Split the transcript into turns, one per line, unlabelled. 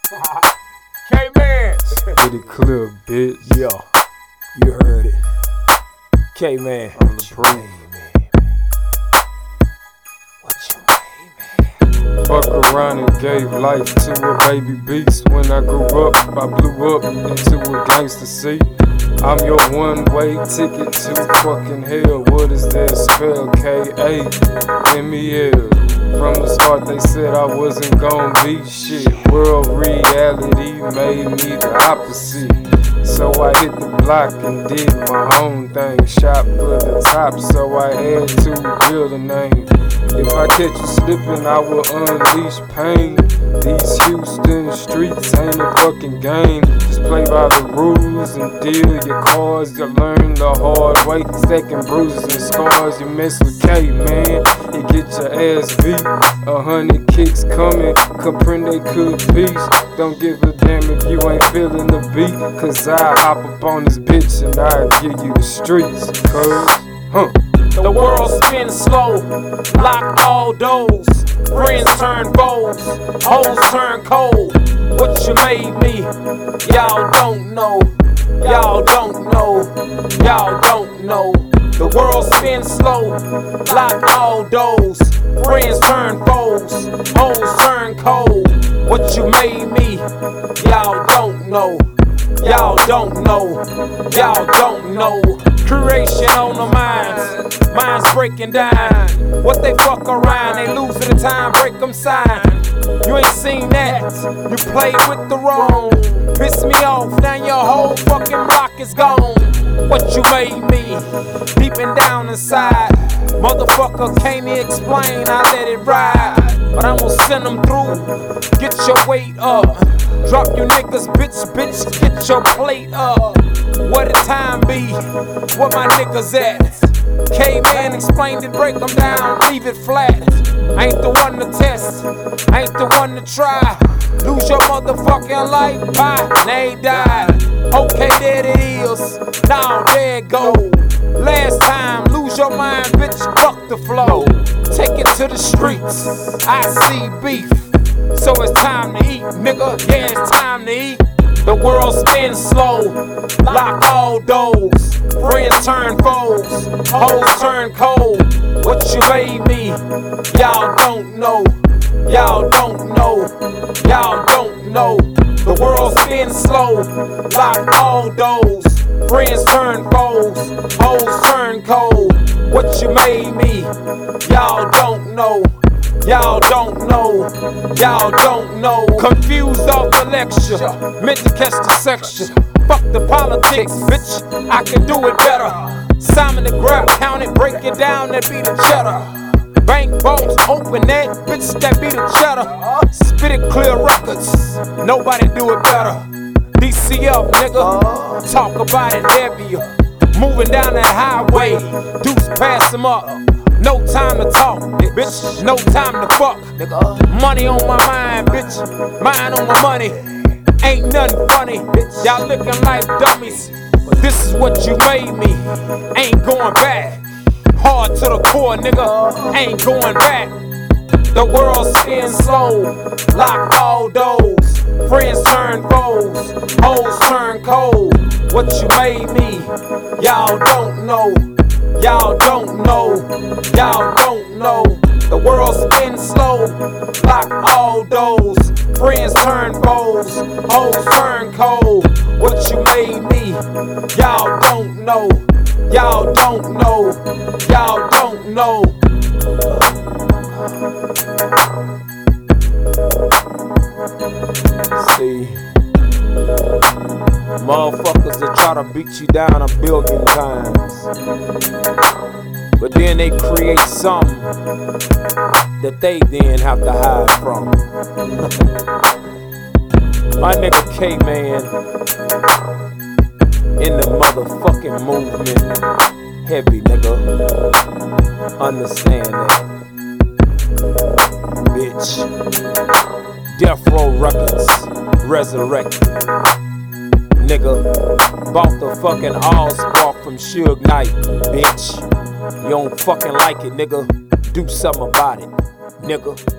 K-Man.
Get it clear, bitch.
Yeah, you heard it. K-Man.
I'm the proof.
What you made, man?
Fuck around and gave life to a baby beast. When I grew up, I blew up into a gangster seat. I'm your one-way ticket to fucking hell. What is that spell? K-A-M-E-L. From the start they said I wasn't gon' be shit. World reality made me the opposite. So I hit the block and did my own thing. Shot for the top, so I had to build a name. If I catch you slipping, I will unleash pain. These Houston streets ain't a fucking game. Just play by the rules and deal your cards. You learn the hard way. Stacking bruises and scars. You mess with K, man, you get your ass beat. 100 kicks coming, comprende could peace. Don't give a damn if you ain't feeling the beat. Cause I hop up on this bitch and I give you the streets. Cause,
The world spins slow, lock all doors. Friends turn foes, hoes turn cold. What you made me, y'all don't know. Y'all don't know, y'all don't know. The world spins slow, lock all doors. Friends turn foes, hoes turn cold. What you made me, y'all don't know. Y'all don't know, y'all don't know. Creation on the minds breaking down. What they fuck around, they lose at the time, break them sign. You ain't seen that, you played with the wrong. Piss me off, now your whole fucking block is gone. What you made me, deepin' down inside. Motherfucker can't explain, I let it ride. But I'm gonna send them through, get your weight up. Drop you niggas, bitch, get your plate up. What a time be, where my niggas at? K-Man explained it, break them down, leave it flat. I ain't the one to test, I ain't the one to try. Lose your motherfucking life, bye, they died. Okay, there it is, now there it go. Last time, lose your mind, bitch, fuck the flow. Take it to the streets, I see beef. So it's time to eat, nigga, yeah, it's time to eat. The world spins slow, lock all doors. Friends turn foes, hoes turn cold. What you made me, y'all don't know. Y'all don't know, y'all don't know. The world spins slow, lock all doors. Friends turn foes, hoes turn cold. What you made me, y'all don't know. Y'all don't know, y'all don't know. Confused off the lecture, meant to catch the section. Fuck the politics, bitch, I can do it better. Simon the grab, count it, break it down, that be the cheddar. Bank vaults, open that, bitch, that be the cheddar. Spit it clear records, nobody do it better. DCF, nigga, talk about it, heavier. Moving down that highway, dudes pass them up. No time to talk, bitch, no time to fuck. Money on my mind, bitch, mind on my money. Ain't nothing funny, bitch, y'all looking like dummies. But this is what you made me, ain't going back. Hard to the core, nigga, ain't going back. The world spins slow, lock all doors. Friends turn foes, hoes turn cold. What you made me, y'all don't know. Y'all don't know, y'all don't know. The world spins slow, lock all doors. Friends turn foes, hoes turn cold. What you made me, y'all don't know. Y'all don't know, y'all don't know. See, motherfuckers that try to beat you down a billion times, but then they create something that they then have to hide from. My nigga K-Man in the motherfucking movement. Heavy, nigga. Understand that. Bitch. Death Row Records. Resurrected. Nigga. Bought the fucking Allspark from Suge Knight. Bitch. You don't fucking like it, nigga. Do something about it, nigga.